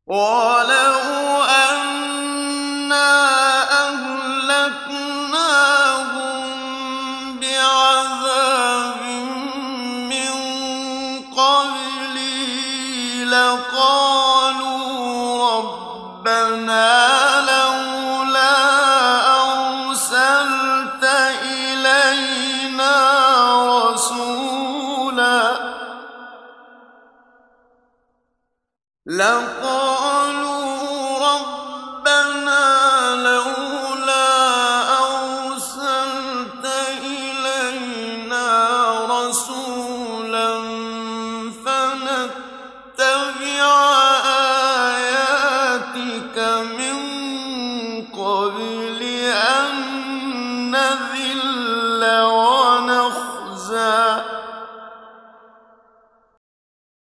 وَلَوْ أَنَّا أَهْلَكْنَاهُم بِعَذَابٍ مِّن قَبْلِهِ لَقَالُوا رَبَّنَا لَوْلَا أَرْسَلْتَ إِلَيْنَا رَسُولًا